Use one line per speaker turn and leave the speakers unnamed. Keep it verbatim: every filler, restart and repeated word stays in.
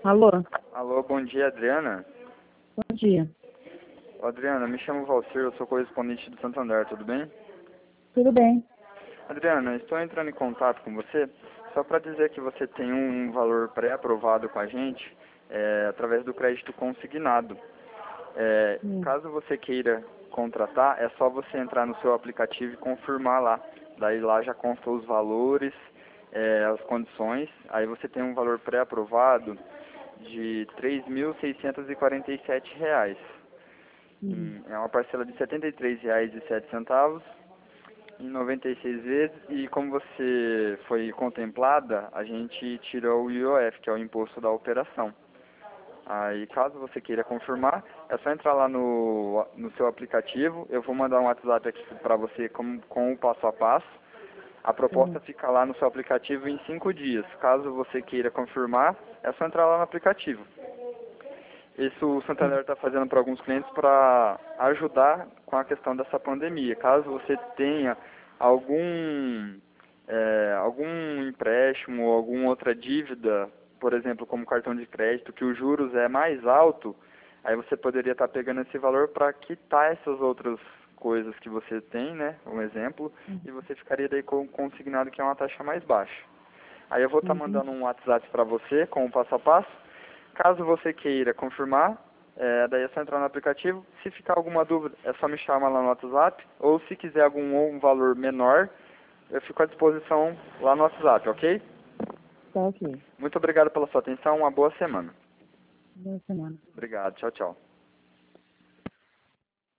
Alô,
Alô, bom dia, Adriana.
bom dia.
Ô, Adriana, me chamo Valcir, eu sou correspondente do Santander, tudo bem?
Tudo bem?
Adriana, estou entrando em contato com você só para dizer que você tem um valor pré-aprovado com a gente é, através do crédito consignado. É,
Hum.
caso você queira contratar, é só você entrar no seu aplicativo e confirmar lá. Daí lá já consta os valores, é, as condições. Aí você tem um valor pré-aprovado de três mil seiscentos e quarenta e sete reais.
Uhum.
Hum, É uma parcela de setenta e três reais e sete centavos em noventa e seis vezes, e como você foi contemplada, a gente tirou o I O F, que é o imposto da operação. Aí, caso você queira confirmar, é só entrar lá no, no seu aplicativo. Eu vou mandar um WhatsApp aqui para você com, com o passo a passo. A proposta
Uhum.
fica lá no seu aplicativo em cinco dias. Caso você queira confirmar, é só entrar lá no aplicativo. Isso o Santander está fazendo para alguns clientes para ajudar com a questão dessa pandemia. Caso você tenha algum, é, algum empréstimo ou alguma outra dívida, por exemplo, como cartão de crédito, que os juros é mais alto, aí você poderia estar pegando esse valor para quitar essas outras coisas que você tem, né? Um exemplo, e você ficaria daí com consignado que é uma taxa mais baixa. Aí eu vou estar
Entendi.
mandando um WhatsApp para você com o passo a passo. Caso você queira confirmar, é, daí é só entrar no aplicativo. Se ficar alguma dúvida, é só me chamar lá no WhatsApp. Ou se quiser algum um valor menor, eu fico à disposição lá no WhatsApp, ok?
Tá ok.
Muito obrigado pela sua atenção. Uma boa semana.
Boa semana.
Obrigado. Tchau, tchau.